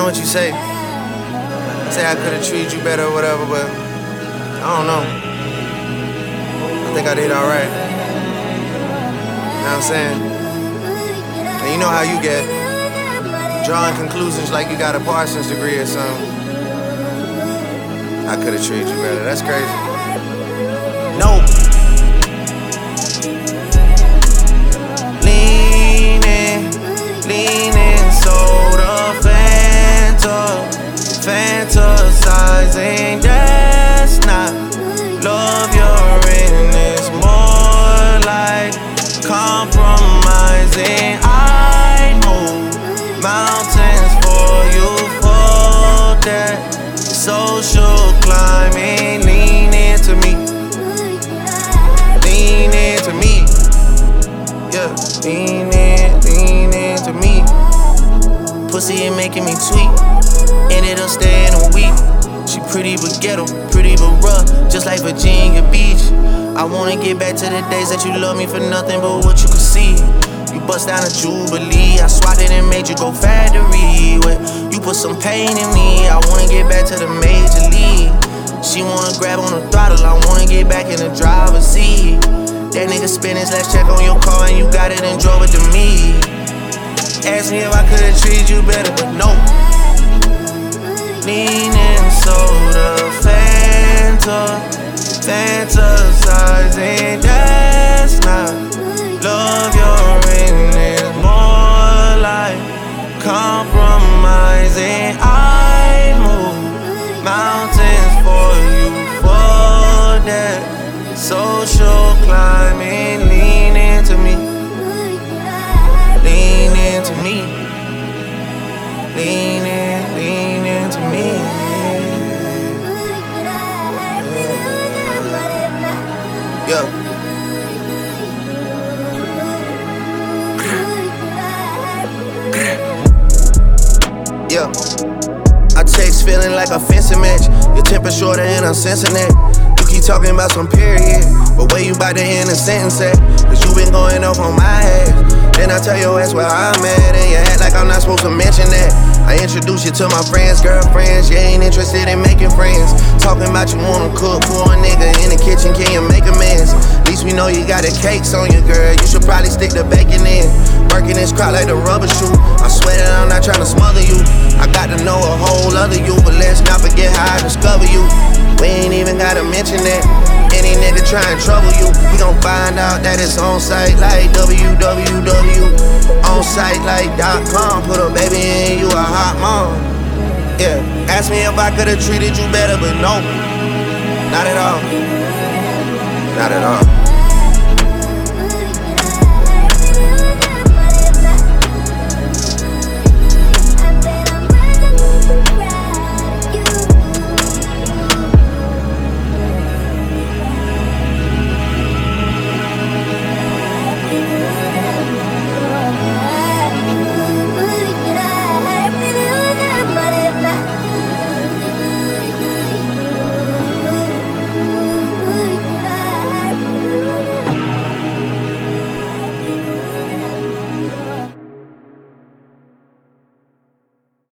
what you say. Say I could've treated you better or whatever, but I don't know. I think I did alright. You know what I'm saying? And you know how you get. Drawing conclusions like you got a Parsons degree or something. I could've treated you better. That's crazy. No. Leaning, soda, fantasizing, that's not love. You're in is more like compromising. I move mountains for you for that social climbing. Lean into me, yeah, lean into me. Pussy ain't making me tweet, ended up staying a week. She pretty but ghetto, pretty but rough, just like Virginia Beach. I wanna get back to the days that you love me for nothing but what you could see. You bust down a Jubilee, I swatted and made you go factory. You put some pain in me, I wanna get back to the major league. She wanna grab on the throttle, I wanna get back in the driver's seat. That nigga spent his last check on your car and you got it and drove it to me. Ask me if I could've treated you better, but no. Leaning, soda, fantasizing, that's not love. You're in is more like compromising. I move mountains for you for that social climbing. Lean into me, lean into me, lean into me. Yeah. Yeah. I text feeling like a fencing match. Your temper shorter and I'm sensing that. You keep talking about some period, but where you about to end a sentence at? Cause you been going off on my ass. Then I tell your ass where I'm at, and you act like I'm not supposed to mention that. I introduce you to my friends, girlfriends. You ain't interested in making friends. Talking about you wanna cook for a nigga in the kitchen, can you make amends? At least we know you got the cakes on you, girl. You should probably stick the bacon in. Working this crowd like the rubber shoe. I swear that I'm not trying to smother you. I got to know a whole other you, but let's not forget how I discover you. We ain't even gotta mention that. Any nigga try and trouble you, we gon' find out that it's on site like www. On site like .com. Put a baby in, you a hot mom. Yeah, ask me if I could've treated you better, but no, not at all. Not at all.